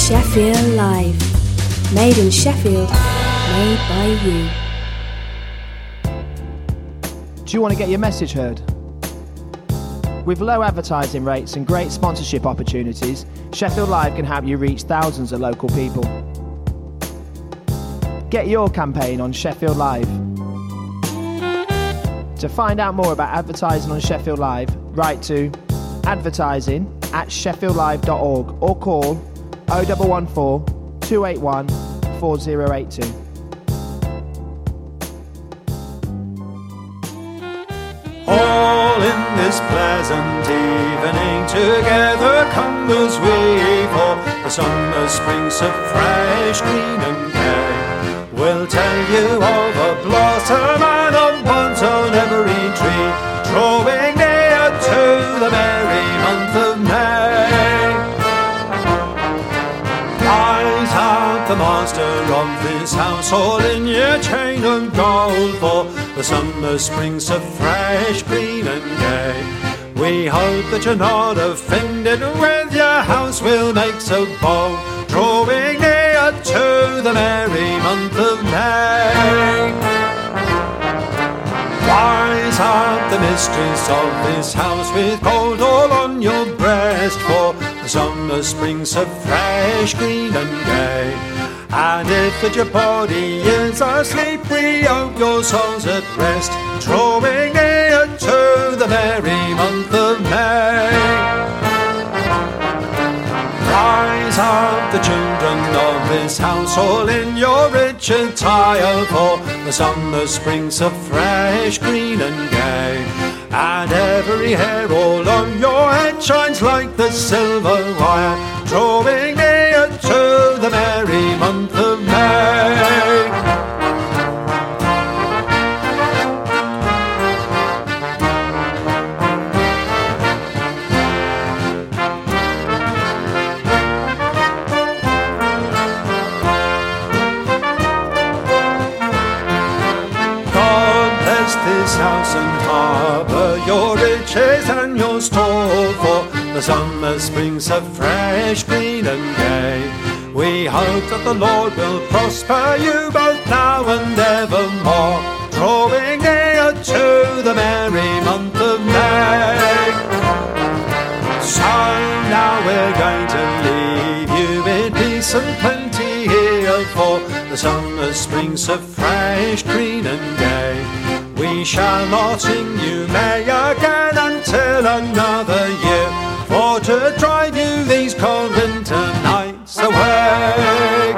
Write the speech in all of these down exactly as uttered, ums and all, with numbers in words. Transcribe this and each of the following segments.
Sheffield Live. Made in Sheffield, made by you. Do you want to get your message heard? With low advertising rates and great sponsorship opportunities, Sheffield Live can help you reach thousands of local people. Get your campaign on Sheffield Live. To find out more about advertising on Sheffield Live, write to advertising at sheffield live dot org or call oh one one four, two eight one, four oh eight two. All in this pleasant evening together come as we for the summer springs of fresh green and gay. We'll tell you of a blossom and a buds on every tree, drawing near to the merry month of May. Rise up the master of this house, all in your chain of gold, for the summer springs are fresh, green and gay. We hope that you're not offended with your house we'll make so bold, drawing near to the merry month of May. Rise up the mistress of this house with gold all on your breast, for the summer springs are fresh, green and gay. And if that your body is asleep, we hope your soul's at rest, drawing near to the merry month of May. Rise up the children of this house, all in your rich attire, for the summer springs are fresh, green and gay. And every hair all on your head shines like the silver wire, drawing near to the merry month of May. This house and harbour, your riches and your store, for the summer springs are fresh, green and gay. We hope that the Lord will prosper you both now and evermore, drawing near to the merry month of May. So now we're going to leave you in peace and plenty here, for the summer springs are fresh, green and gay. We shall not sing you May again until another year, for to drive you these cold winter nights away.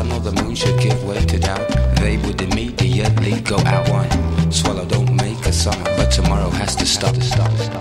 sun or the moon should give way to doubt, they would immediately go out. One swallow don't make a summer, but tomorrow has to stop. Stop. Stop.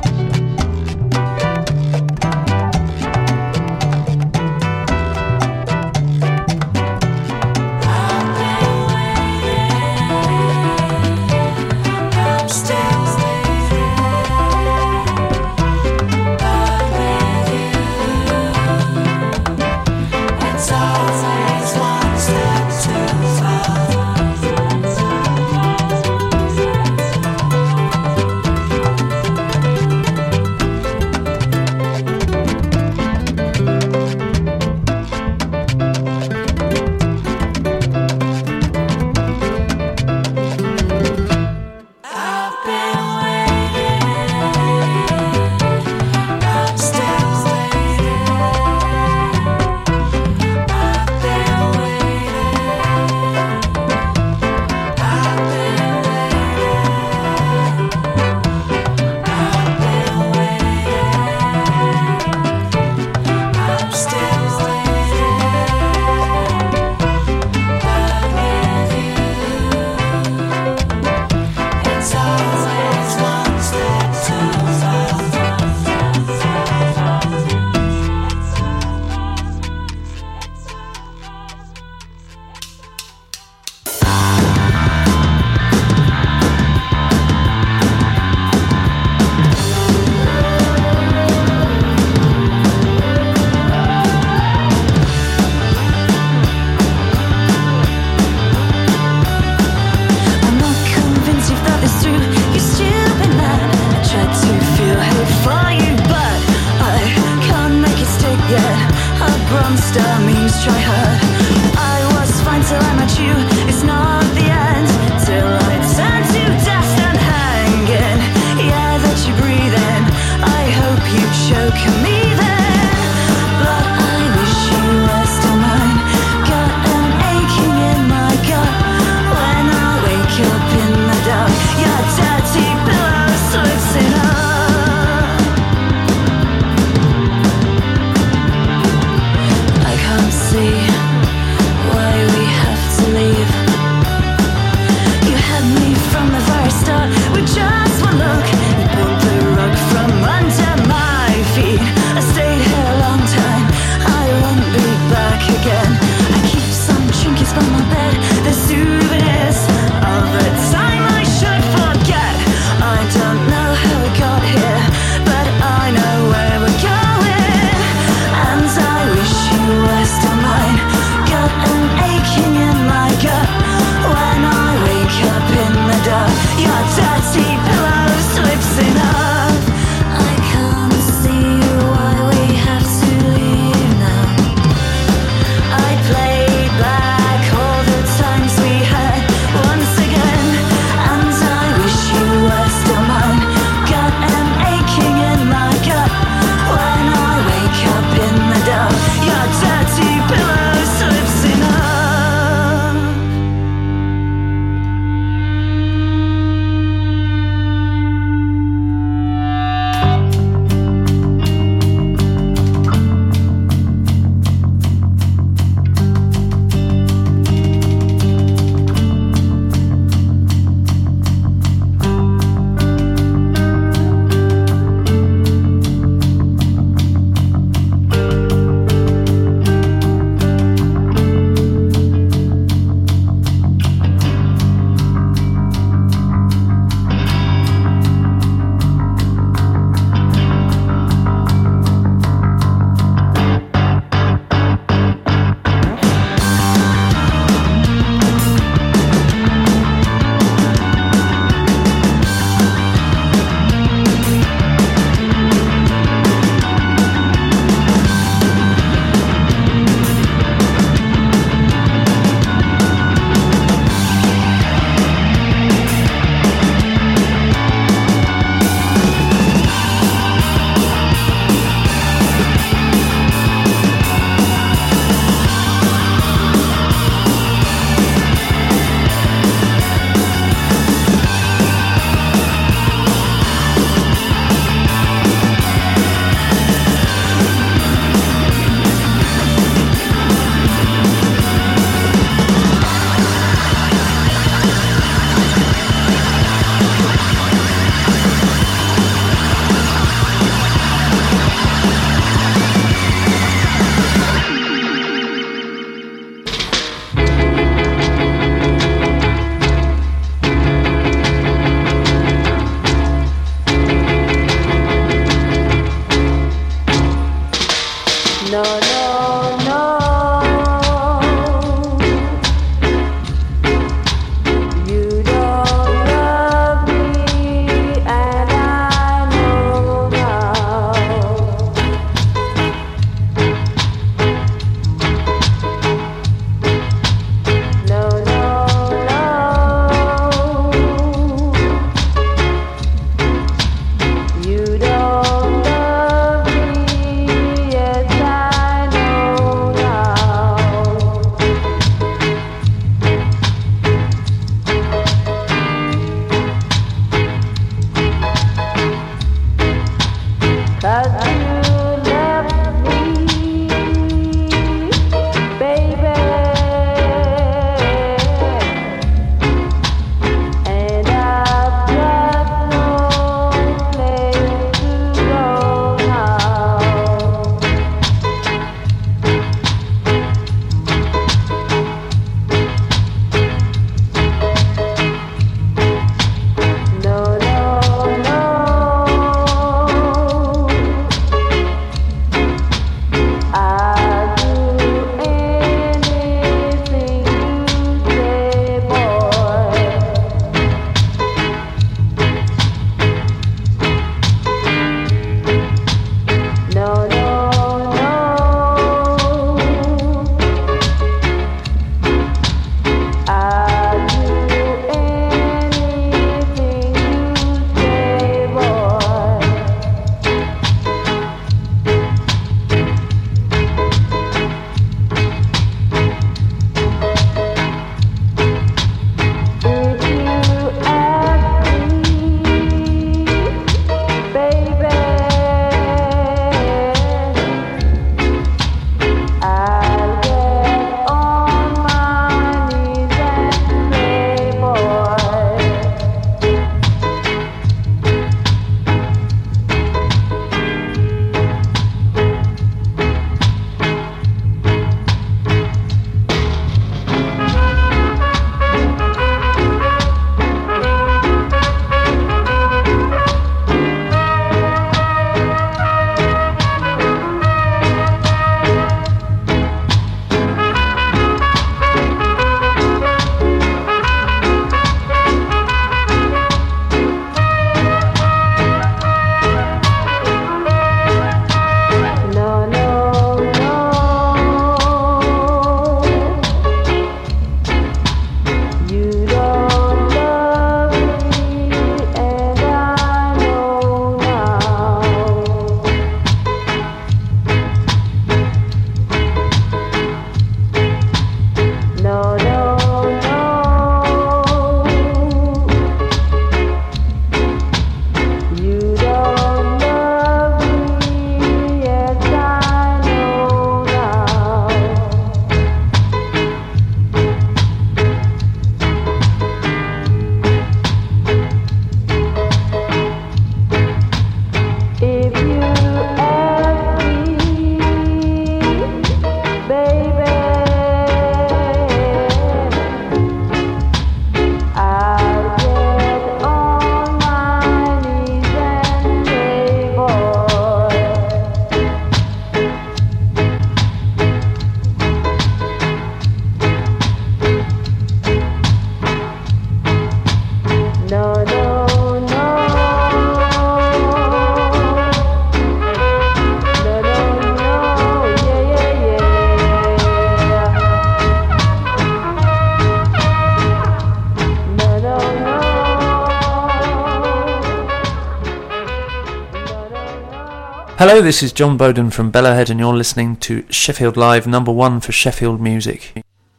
Hello, this is John Bowden from Bellowhead and you're listening to Sheffield Live, number one for Sheffield music.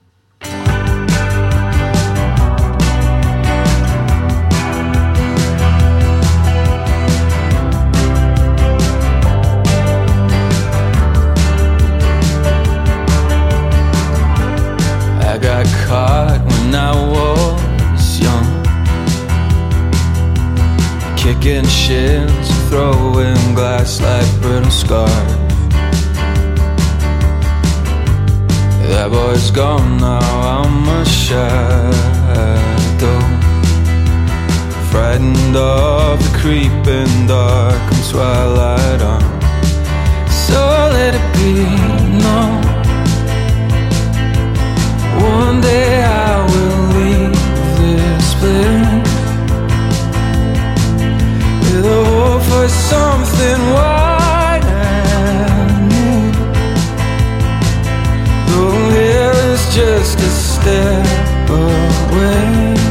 I got caught when I was young, kicking shins, throwing glass like brittle scars. That boy's gone now, I'm a shadow, frightened of the creeping dark and twilight on. So let it be known, one day I will leave this place with a hope for something wide and new. Though here is just a step away,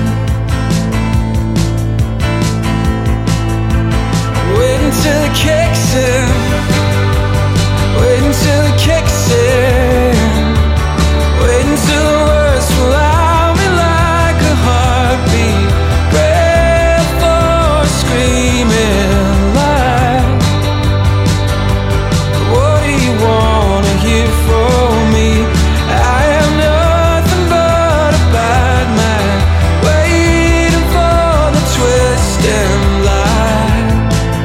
wait until it kicks in, wait until it kicks in, wait until the words will out me like a heartbeat, breath for screaming light. What do you wanna hear from me? I am nothing but a bad man, waiting for the twist and light.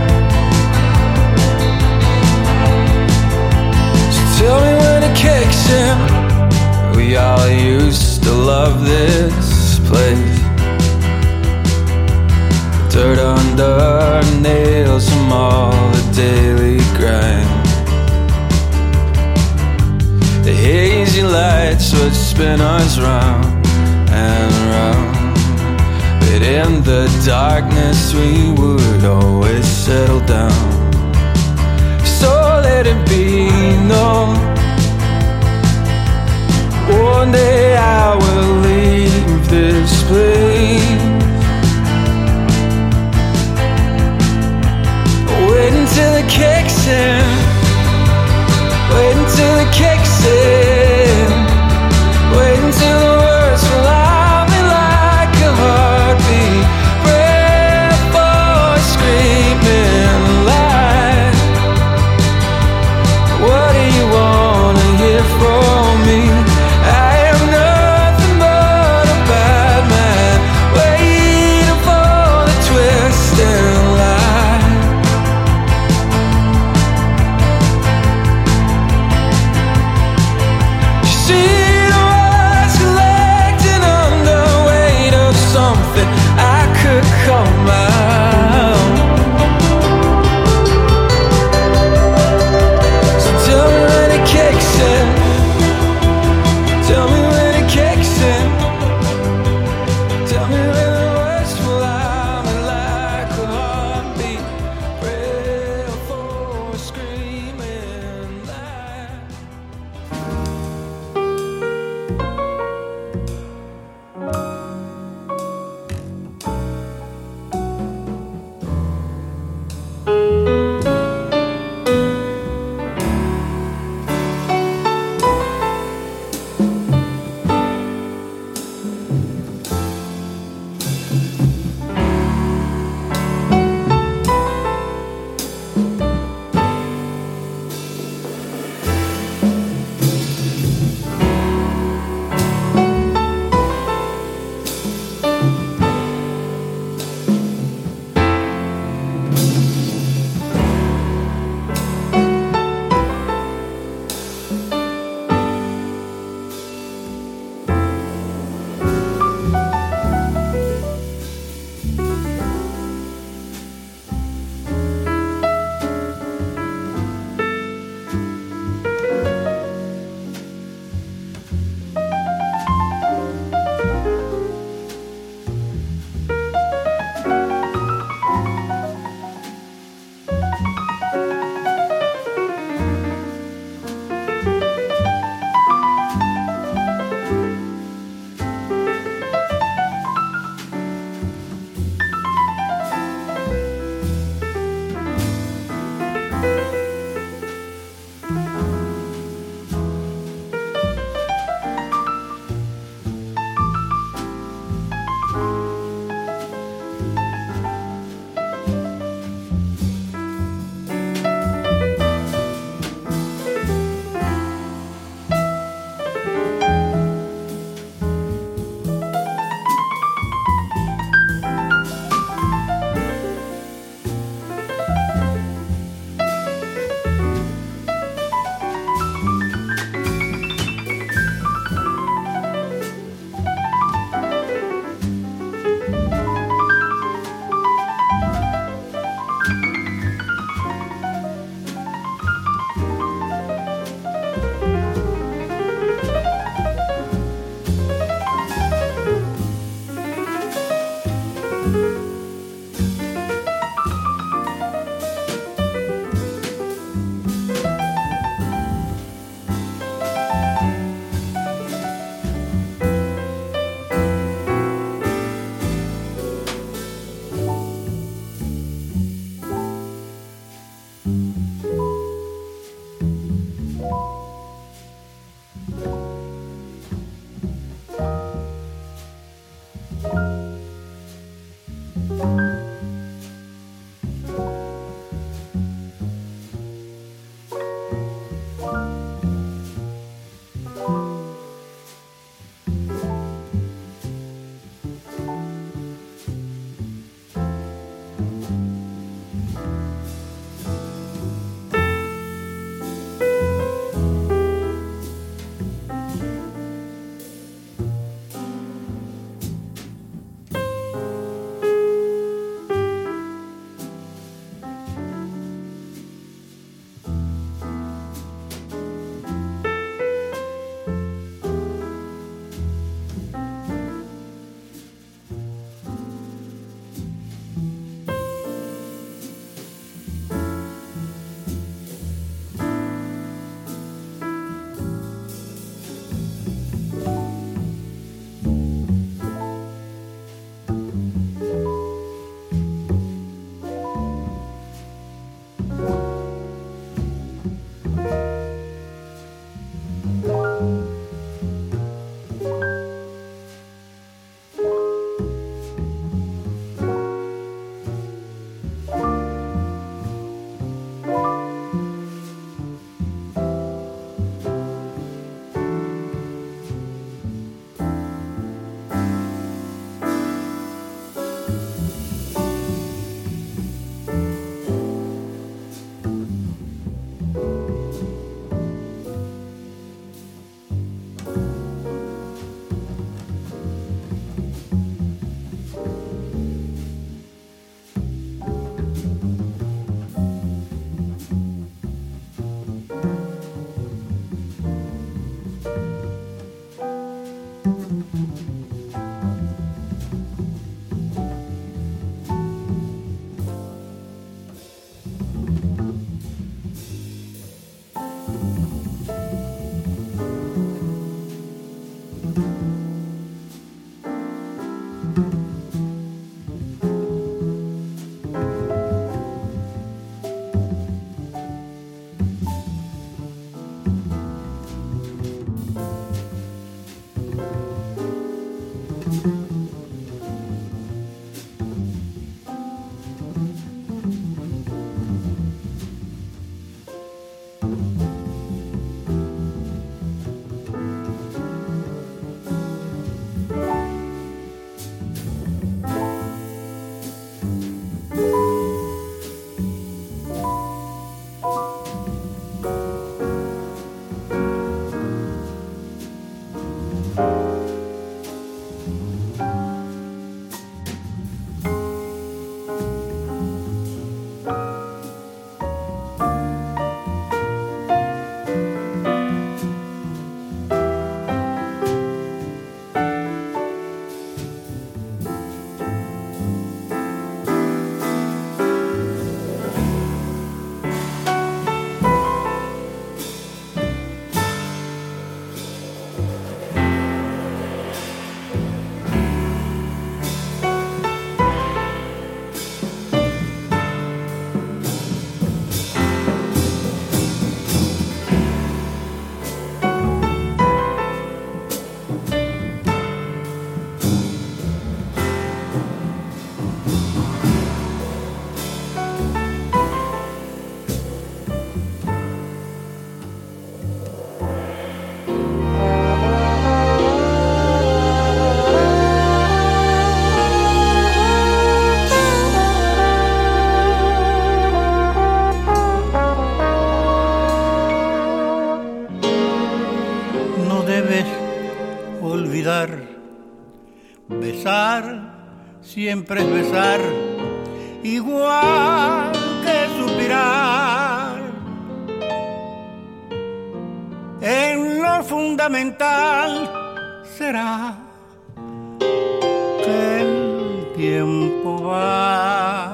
So tell me when it kicks in. We all used to love this place, dirt under our nails from all the daily grind. The hazy lights would spin us round and round, but in the darkness we would always settle down. So let it be known, one day I will leave this place. Wait until it kicks in, wait until it kicks in, wait until the words will out me like a heartbeat, breath for screaming light. What do you wanna hear from me? I am nothing Besar siempre es besar, igual que suspirar. En lo fundamental será que el tiempo va.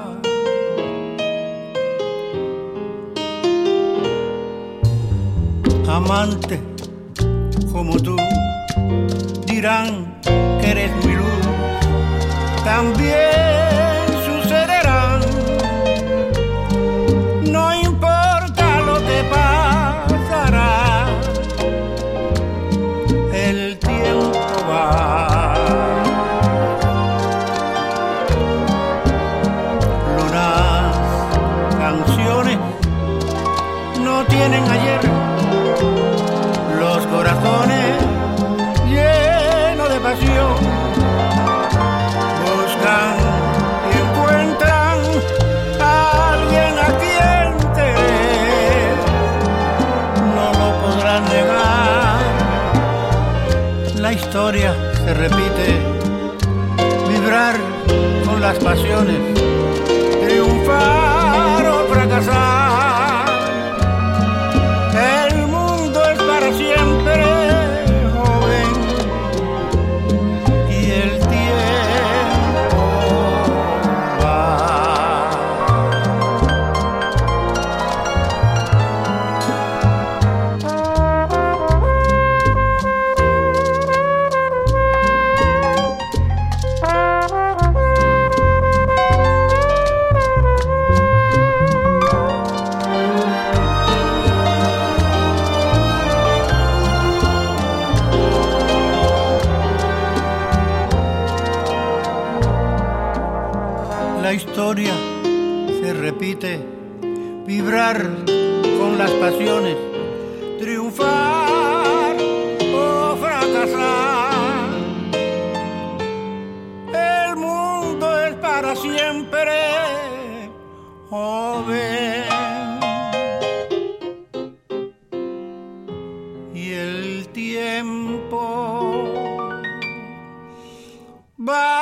Amante como tú dirán que eres mi luz, también sucederán. No importa lo que pasará, el tiempo va. Lunas, canciones no tienen ayer, los corazones llenos de pasión buscan y encuentran a alguien a quien querer, no lo podrán negar. La historia se repite, vibrar con las pasiones, triunfar o fracasar. El mundo es para siempre joven y el tiempo va. La historia se repite, vibrar con las pasiones, triunfar o fracasar. El mundo es para siempre joven y el tiempo va.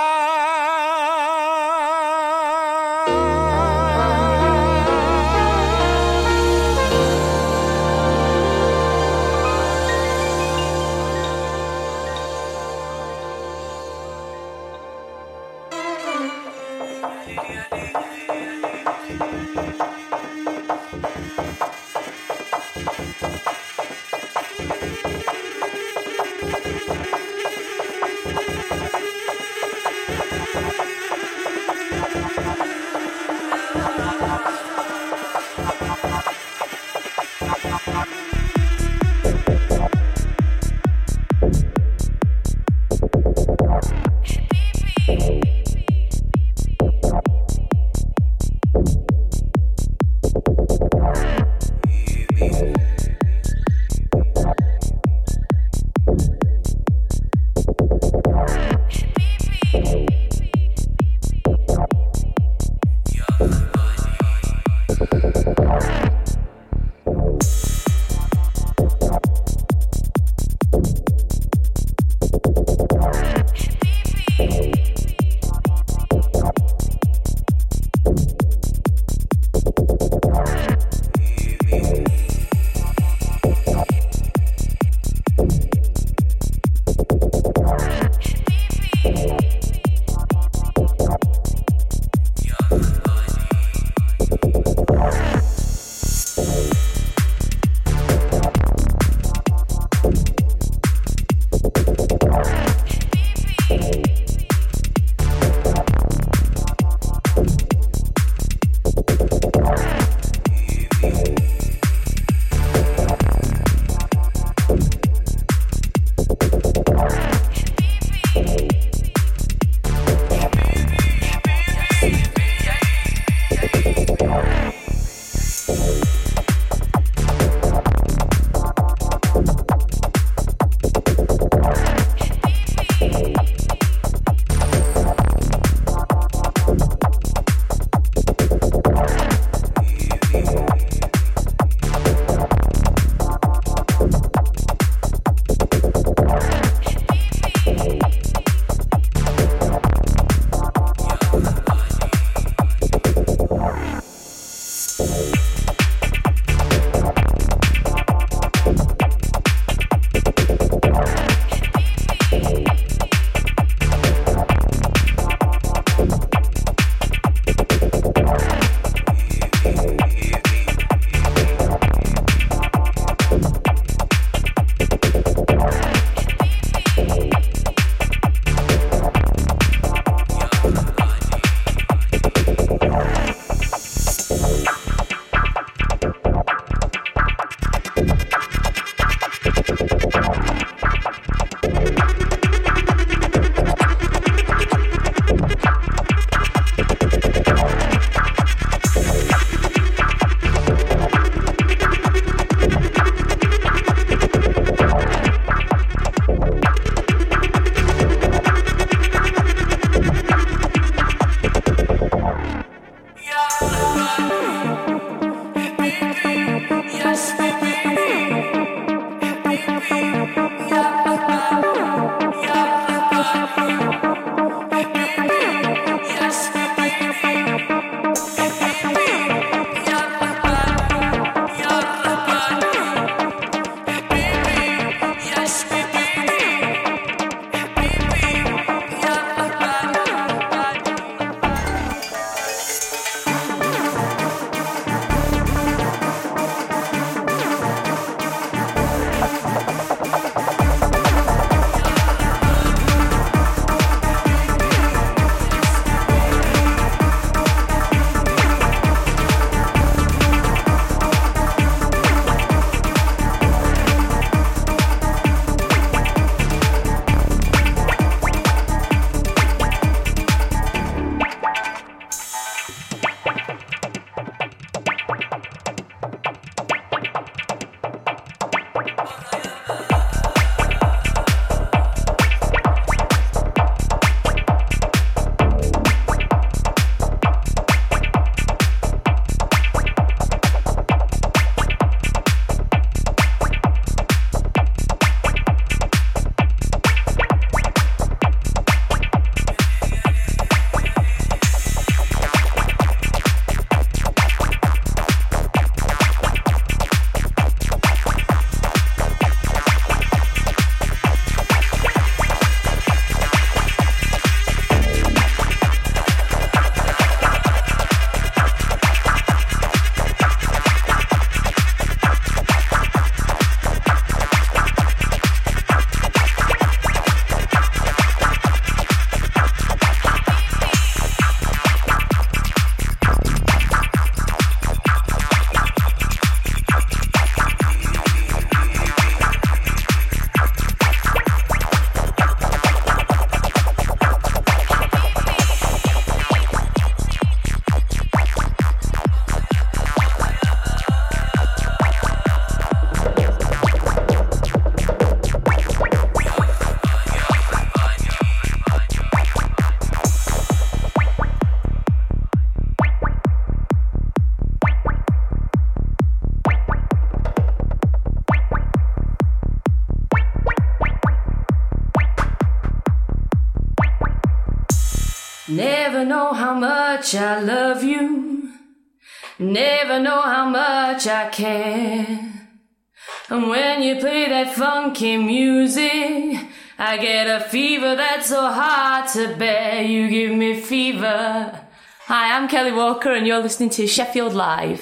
Never know how much I love you. Never know how much I care. And when you play that funky music, I get a fever that's so hard to bear. You give me fever. Hi, I'm Kelly Walker and you're listening to Sheffield Live.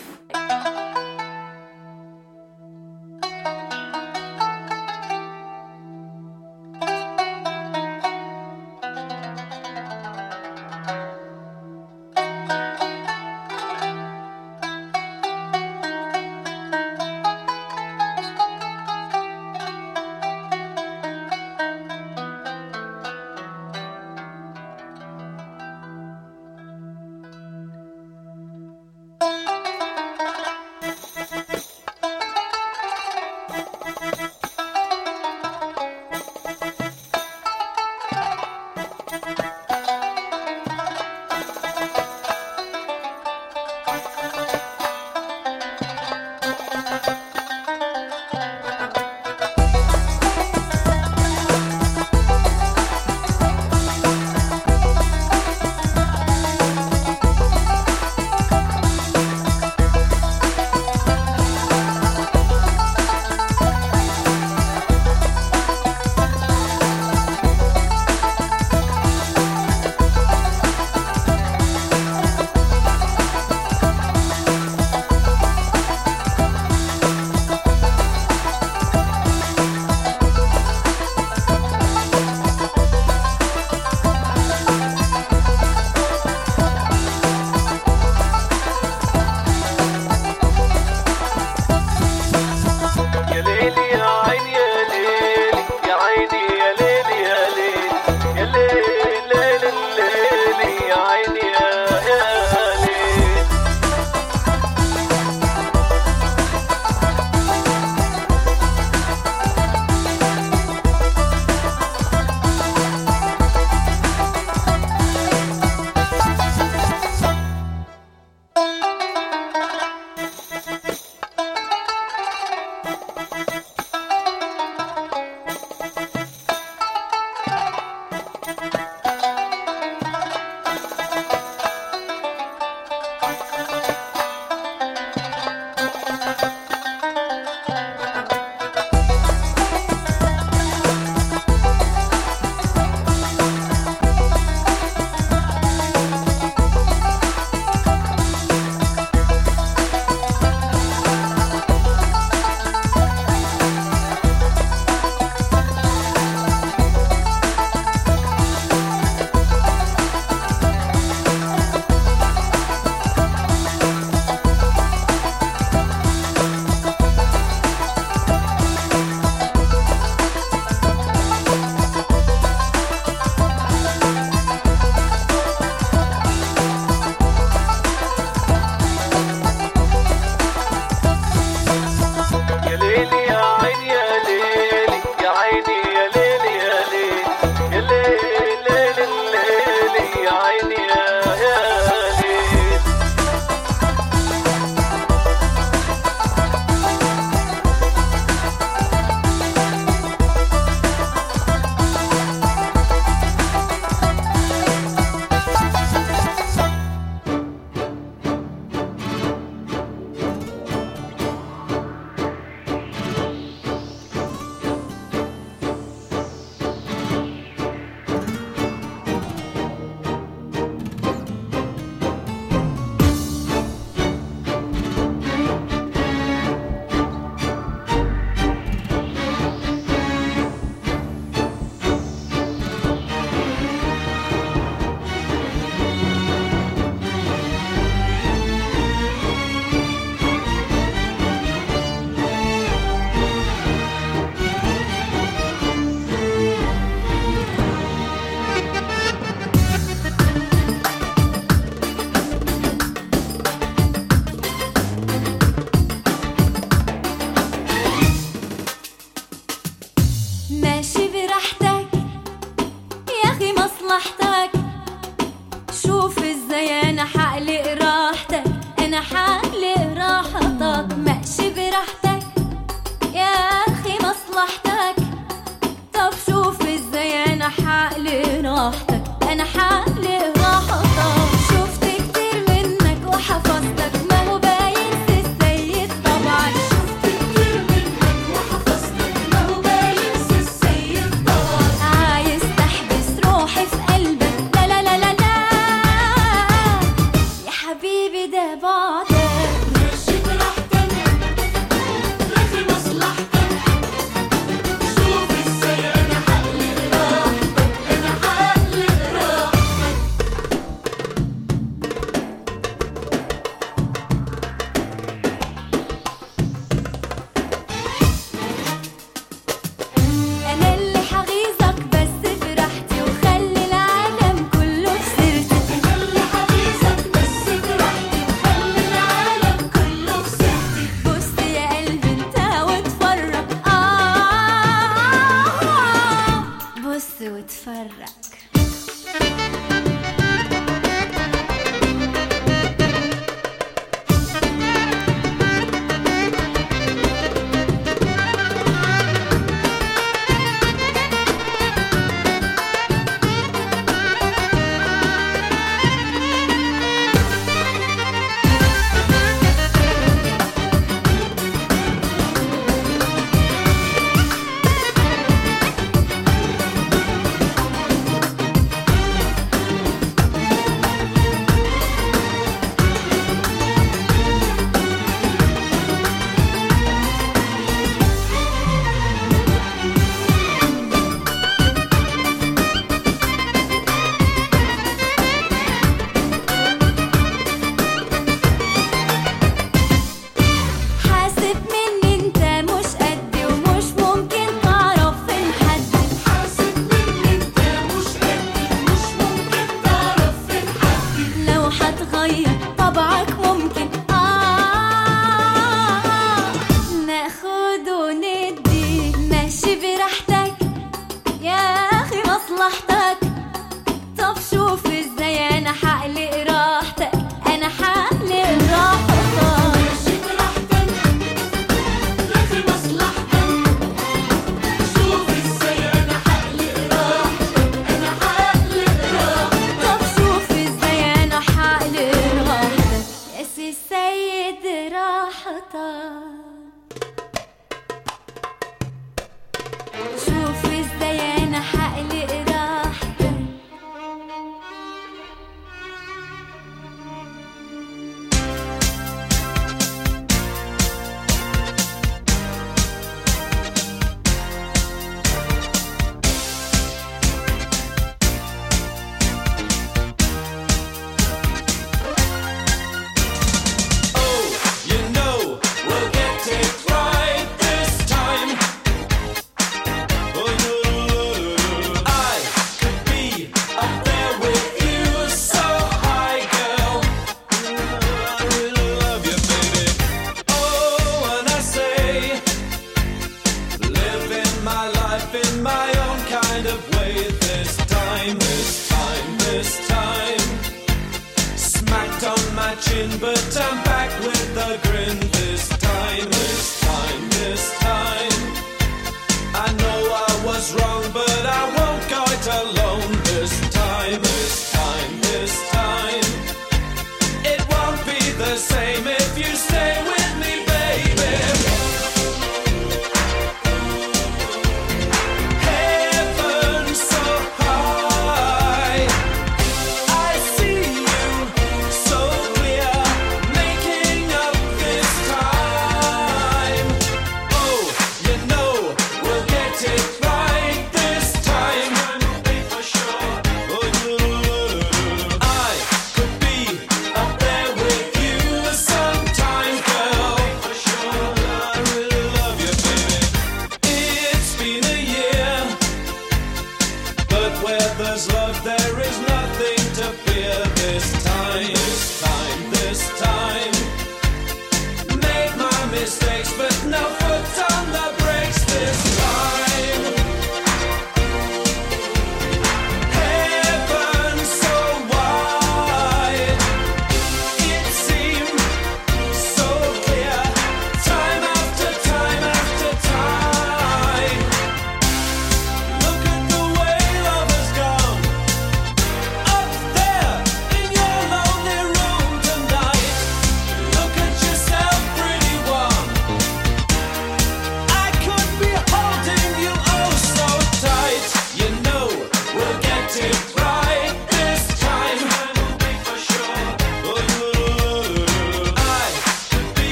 راحتك، أنا حالي راحتك.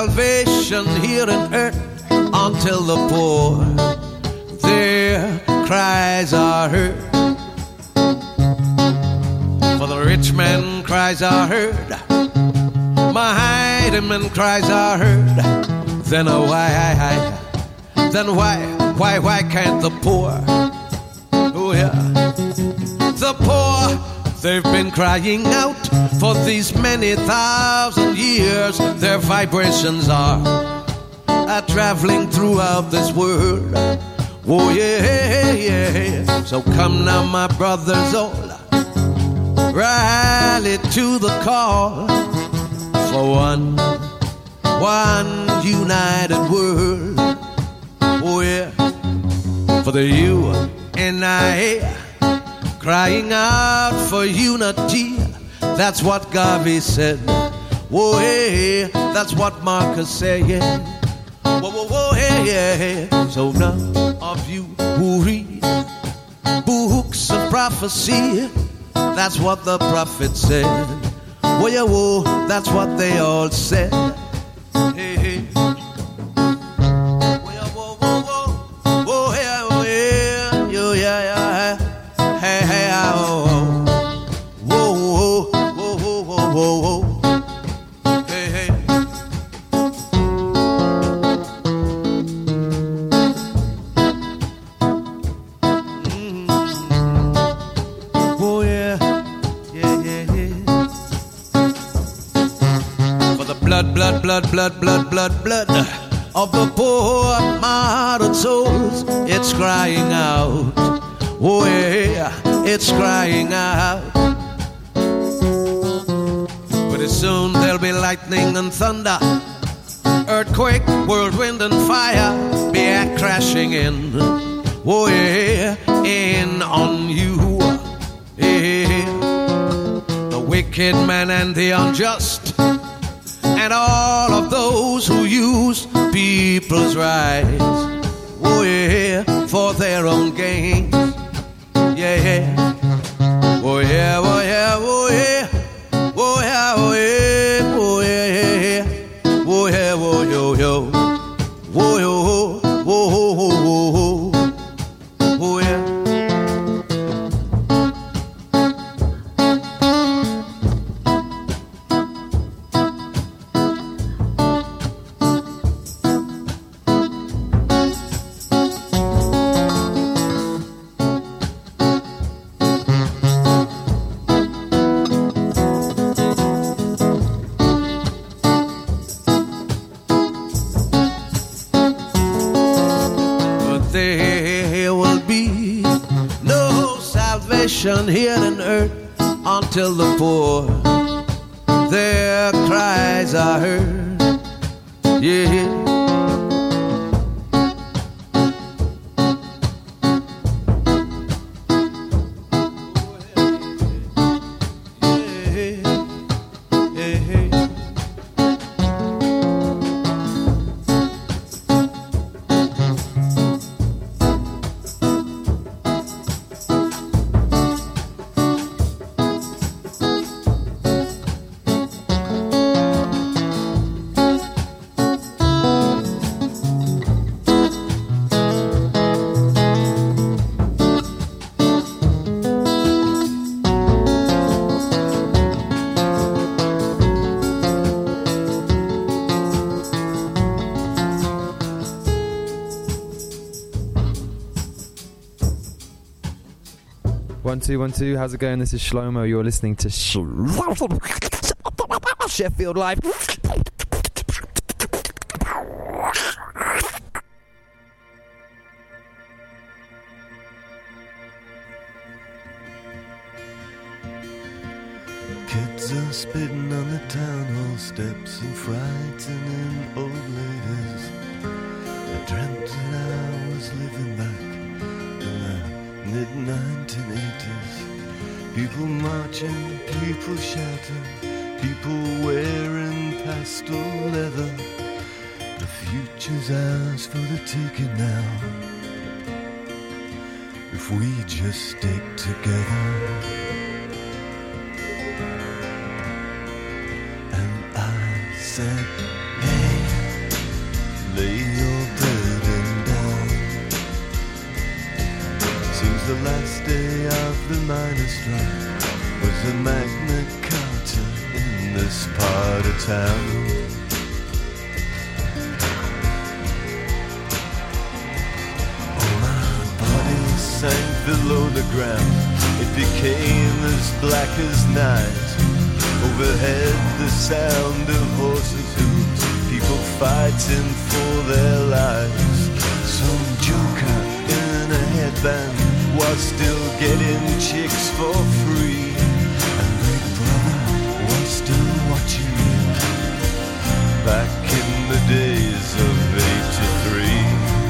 salvation here on earth until the poor their cries are heard. For the rich man cries are heard, mighty man cries are heard. Then uh, why, then why, why, why can't the poor? Oh yeah, the poor, they've been crying out for these many thousand years. Their vibrations are, are traveling throughout this world. Oh yeah, yeah. So come now, my brothers all, rally to the call for one, one united world. Oh yeah, for the you and I crying out for unity. That's what Garvey said. Whoa, hey, that's what Marcus said. Yeah. Whoa, whoa, whoa, hey, yeah. So none of you who read books of prophecy, that's what the prophet said. Whoa, yeah, whoa, that's what they all said. Hey, hey. Whoa, yeah, whoa, whoa, whoa. Whoa, yeah, whoa, yeah, yo, yeah, yeah. Hey, hey, oh, oh. Whoa, whoa, hey, hey. Mm-hmm. Oh yeah, yeah, yeah, yeah. For the blood, blood, blood, blood, blood, blood, blood of the poor martyred souls, it's crying out. Oh yeah, it's crying out. Pretty soon there'll be lightning and thunder, earthquake, whirlwind and fire, be a crashing in. Oh yeah, in on you. Yeah. The wicked man and the unjust, and all of those who use people's rights. Oh yeah, for their own gain. Yeah, yeah. Oh yeah, oh yeah, oh yeah. Oh yeah, oh yeah, oh yeah, oh yeah, oh yo yo, oh yo, oh oh oh oh oh yeah. Here on earth until the poor their cries are heard. Yeah. One, two, one, two. How's it going? This is Shlomo. You're listening to Sh- Sheffield Live. Kids are spitting on the town hall steps and frightening old ladies. I dreamt that I was living back in the mid nineteen eighties. People marching, people shouting, people wearing pastel leather. The future's ours for the taking now, if we just stick together. And I said, hey, lay your burden down. Seems the last day of the miners' strike was a Magna Carta in this part of town. Oh, my body sank below the ground. It became as black as night. Overhead the sound of horses' hooves, people fighting for their lives. Some joker in a headband was still getting chicks for free, and Big Brother was still watching you back in the days of eighty-three.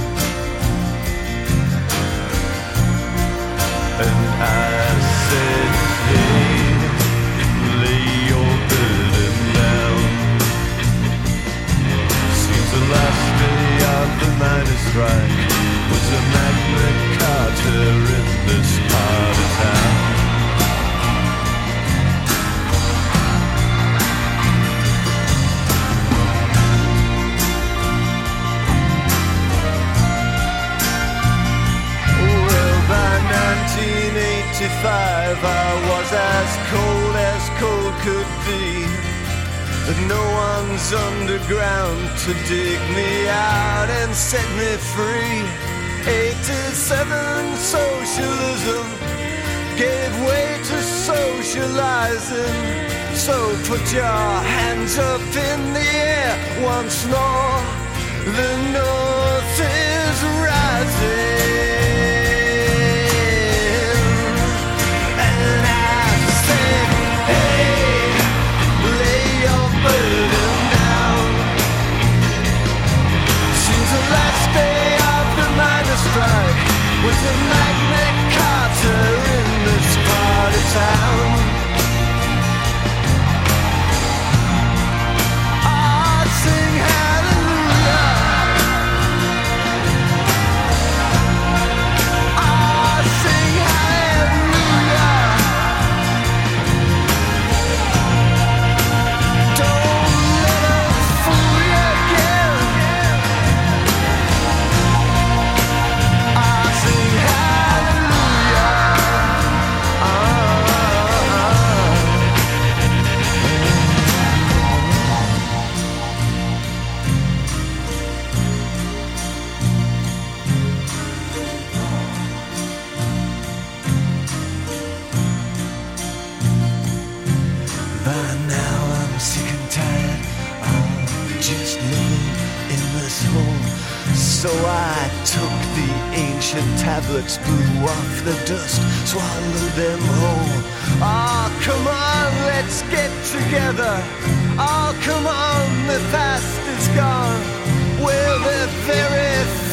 And I said, hey, lay your burden down. Seems the last day of the miners' strike was a Magna Carta in this part of town. Well, by nineteen eighty-five I was as cold as cold could be. But no one's underground to dig me out and set me free. Eighty-seven socialism gave way to socializing. So put your hands up in the air once more. The North is rising. And I said, hey, lay your burden down. Seems the last day of the miners' strike was a Magna Carta in this part of town. I sing hallelujah. I sing hallelujah. Don't let 'em fool you again. I sing hallelujah. By now I'm sick and tired of just living in this hole. So I took the ancient tablets, blew off the dust, swallowed them whole. Oh, come on, let's get together. Oh, come on, the past is gone. Well, the very